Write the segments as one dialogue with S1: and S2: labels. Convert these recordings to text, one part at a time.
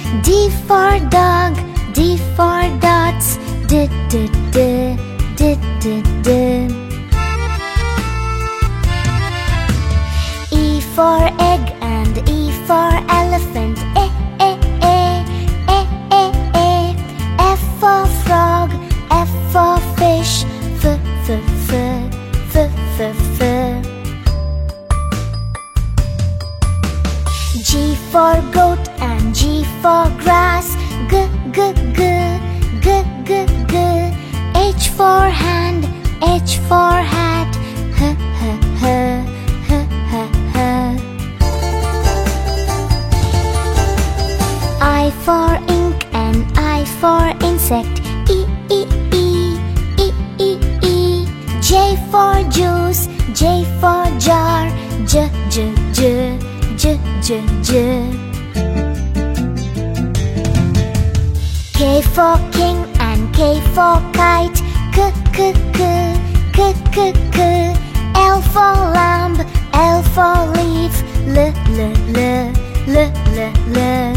S1: D for dog, D for dots, D, D, D, D, D, D. E for egg and E for elephant, E, E, E, E, E, E. F for frog, F for fish, F, F, F, F, F, F. G for goat and G for grass, G, G, G, G, G, G. H for hand, H for hat, H, H, H, H, H, H. I for ink and I for insect, E, E, E, E, E, E. J for juice, J for jar, J, J, J, J, J, J. K for king and K for kite, K, K, K, K, K, K. L for lamb, L for leaf, L, L, L, L, L, L.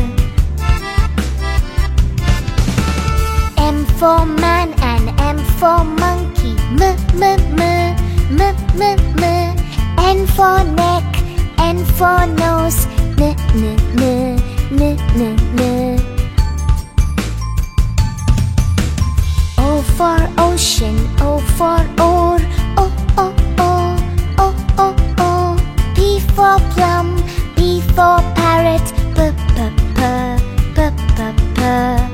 S1: M for man and M for monkey, M, M, M, M, M, M. N for neck, N for nose, N, N, N, N, N, N. O for ocean, O for oar, O, O, O, O, O, O. P for plum, P for parrot, P, P, P, P, P, P.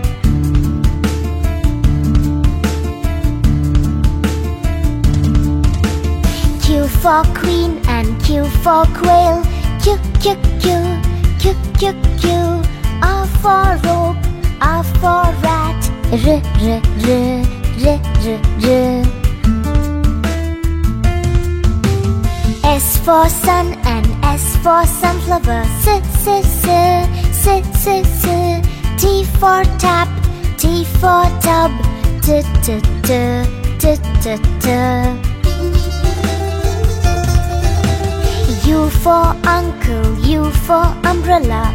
S1: Q for queen and Q for quail, Q, Q, Q, Q, Q, Q. R for rope, R for rat, R, R, R, R, R, R. S for sun and S for sunflower, S, S, S, S, S, S. T for tap, T for tub, T, T, T, T, T, T. U for uncle, U for umbrella,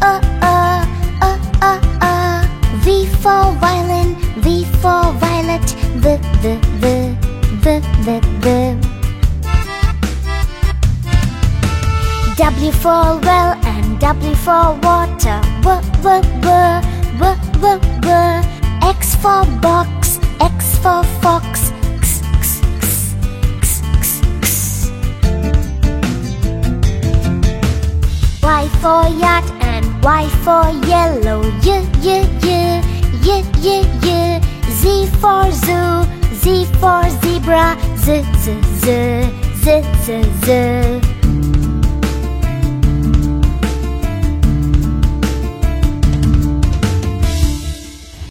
S1: V for violin, V for violet, V, V, V, V, V, V. W for well and W for water, W, W, W, W, W, W. X for box, X for fox, X, X, X, X, X, X. Y for yacht and Y for yellow, Y, Y, Y, Y, Y, Y. Z for zoo, Z for zebra, Z, Z, Z, Z, Z, Z.